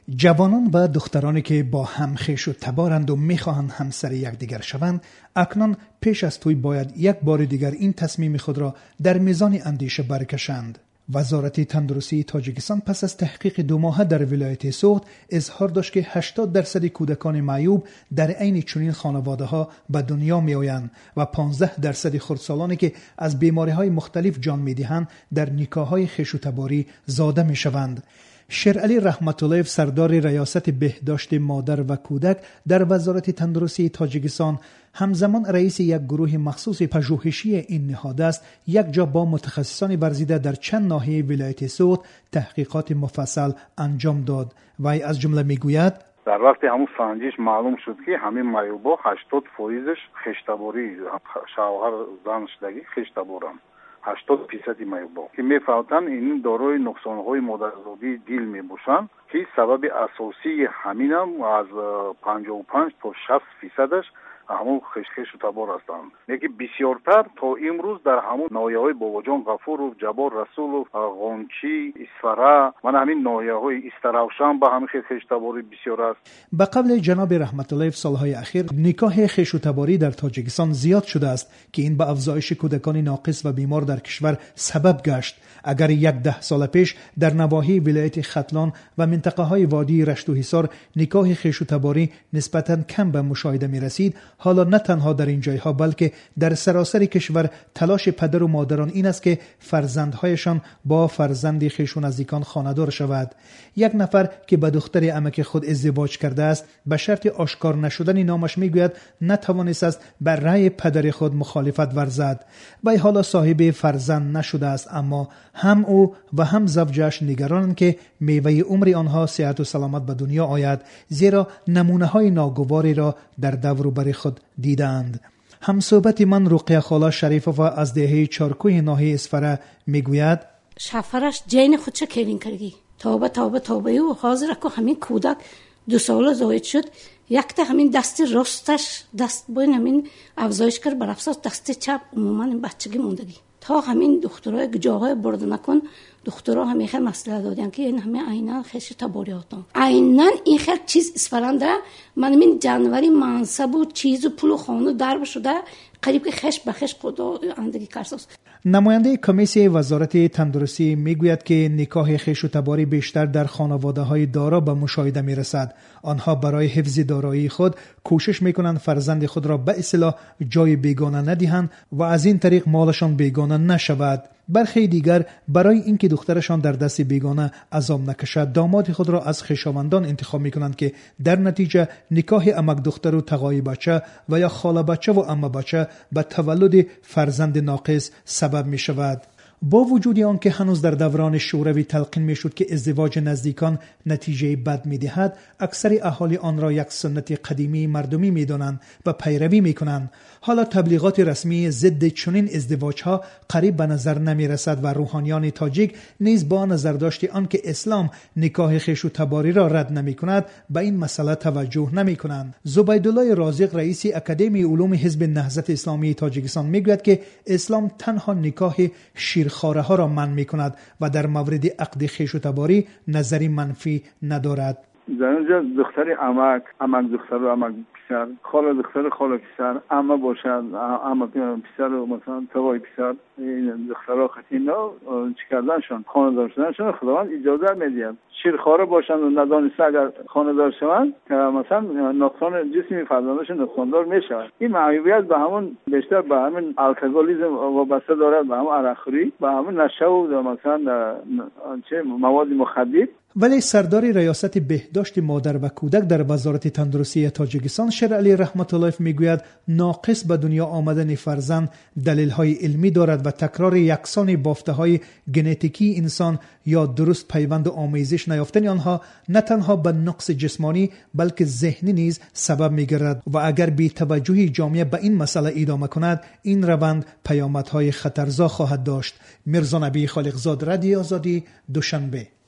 جوانان و دخترانی که با هم خویش و تبارند و میخواهند همسر یکدیگر شوند، اکنون پیش از توی باید یک بار دیگر این تصمیم خود را در میزان اندیشه برکشند. وزارت تندرستی تاجیکستان پس از تحقیق 2 ماهه در ولایت سوخت اظهار داشت که 80% کودکان معیوب در عین چنین خانواده ها به دنیا می آیند و 15% خردسالانی که از بیماری های مختلف جان می دهند در نکاح های خویش و تباری زاده می شوند. شیرعلی رحمت الله سردار ریاست بهداشت مادر و کودک در وزارت تندرستی تاجیکستان همزمان رئیس یک گروه مخصوص پژوهشی این نهاد است، یک جا با متخصصان ورزیده در چند ناحیه ولایت سوخت تحقیقات مفصل انجام داد. وی از جمله میگوید در وقت همون سنجش معلوم شد که همین معیوبا 80%ش خشتباری شوهر زن شدگی خشتبارن. 80% معیوبا که میفهمن این دارای نقصانهای مادرزادی دل میباشن که سبب اساسی همینم از 55 تا 60%ش همون خش و تبار هستند. یکی بسیارتر تا امروز در همون ناحیه‌های باباجان غفور و جبار رسول و غونچی اسفره من همین ناحیه‌های استراوشان با همین خش تباری بسیار است. به قول جناب رحمت الله سالهای اخیر نکاح خش و تباری در تاجیکستان زیاد شده است که این به افزایش کودکان ناقص و بیمار در کشور سبب گشت. اگر 10 سال پیش در نواحی ولایت ختلان و منطقه های وادی رشت و حصار نکاح خش و تباری نسبتاً کم به مشاهده می رسید، حالا نه تنها در این جایها بلکه در سراسر کشور تلاش پدر و مادران این است که فرزندهایشان با فرزند خویش و نزدیکان خانه‌دار شود. یک نفر که با دختر عمک خود ازدواج کرده است به شرط آشکار نشدن نامش میگوید نتوانست است بر رأی پدر خود مخالفت ورزد. وی حالا صاحب فرزند نشده است، اما هم او و هم زوجش نگرانند که میوه عمر آنها صحت و سلامت به دنیا آید، زیرا نمونه‌های ناگواری را در دور و بر خود دیدند. همصحبت من رقیه خاله شریفه از دهه چارکوه ناحیه اسفره میگوید شفرش جین خودش کلین کردی توبه و حاضر که همین کودک 2 ساله زاید شد، یک تا همین دست راستش دست باین همین افزایش کرد، بر افساس دست چپ عموما این بچگی موندگی تا همین دخترای جاهای برده نکن دخترها همیشه مسئله دادن که این همه عینا خش تباریاتم عینا این خیلی چیز اسفرنده من این جانوری منصب و چیز و پول و خانه درب شده قریب که خش به خش خدا اندگی کرساس. نماینده کمیسیون وزارت تندرستی میگوید که نکاح خویش و تباری بیشتر در خانواده‌های دارا به مشاهده میرسد. آنها برای حفظ دارایی خود کوشش میکنند فرزند خود را به اصطلاح جای بیگانه ندهند و از این طریق مالشان بیگانه نشود. برخی دیگر برای اینکه دخترشان در دست بیگانه عذاب نکشد داماد خود را از خویشاوندان انتخاب میکنند که در نتیجه نکاح عمک دختر و تقای بچه و یا خاله بچه و عمه بچه به تولد فرزند ناقص سبب می شود. با وجود آن که هنوز در دوران شوروی تلقین می شد که ازدواج نزدیکان نتیجه بد می دهد، اکثر اهالی آن را یک سنت قدیمی مردمی می دانند و پیروی می کنند. حالا تبلیغات رسمی ضد چنین ازدواج ها قریب به نظر نمی رسد و روحانیان تاجیک نیز با نظر داشت آن که اسلام نکاح خویش و تباری را رد نمی کند به این مسئله توجه نمی کنند. زبیدالله رازق رئیس اکادمی علوم حزب نهضت اسلامی تاجیکستان می گوید که اسلام تنها نکاح شیرخواره ها را منع می کند و در مورد عقد خویش و تباری نظری منفی ندارد. در اینجا دختر عمک دختر و عمک پسر، خاله دختر خاله پسر، عمه باشد عمه پسر و مثلا تقای پسر، این دخترها خطینا چی کردنشان خانه‌دار شدنشان خداوند اجازه میدهد. شیرخواره باشند و ندانسته اگر خانه‌دار شوند که مثلا نقصان جسمی فرزندشون نقصاندار میشوند. این معیوبیت به همون بیشتر به همین الکلیسم وابسته دارد، به همون عرقخوری، به همون نشه و مثلا چه مواد مخدر. ولی سردار ریاست بهداشت مادر و کودک در وزارت تندرستی تاجیکستان شیرعلی رحمت الله میگوید ناقص به دنیا آمدن فرزند دلیل‌های علمی دارد و تکرار یکسان بافته‌های ژنتیکی انسان یا درست پیوند و آمیزش نیافتن آنها نه تنها به نقص جسمانی بلکه ذهنی نیز سبب می‌گردد و اگر بی توجهی جامعه به این مسئله ادامه کند این روند پیامدهای خطرزا خواهد داشت. میرزا نبی خالقزاد، رادیو آزادی، دوشنبه.